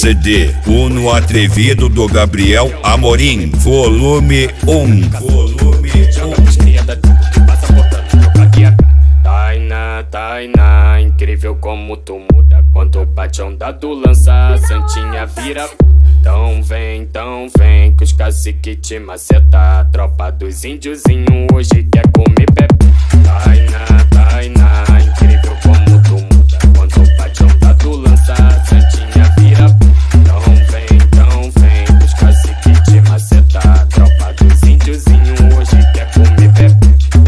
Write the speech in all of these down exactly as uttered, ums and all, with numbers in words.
C D Uno Atrevido do Gabriel Amorim, volume um. Volume Tainá, Tainá, incrível como tu muda. Quando bate a onda do lança, a santinha vira puta. Então vem, então vem, que os cacique te maceta. A tropa dos índiozinhos hoje quer comer pepe. Tainá, Tainá, incrível como tu muda. Quando bate a onda do lança, a santinha vira puta. Então vem, então vem, que os cacique te maceta. A tropa dos índiozinhos hoje quer comer pepe.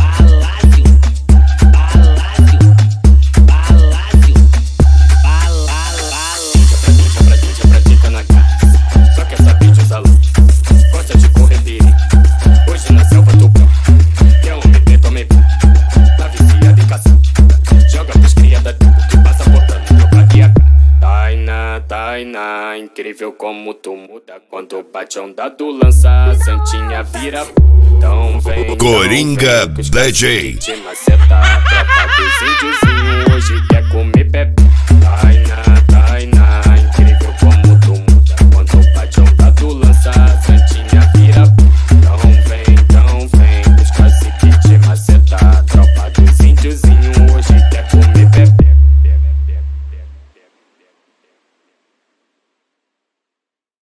Tainá, incrível como tu muda. Quando bate a onda do lança, a santinha vira. Então vem, Coringa D J. te maceta, a tropa dos índios.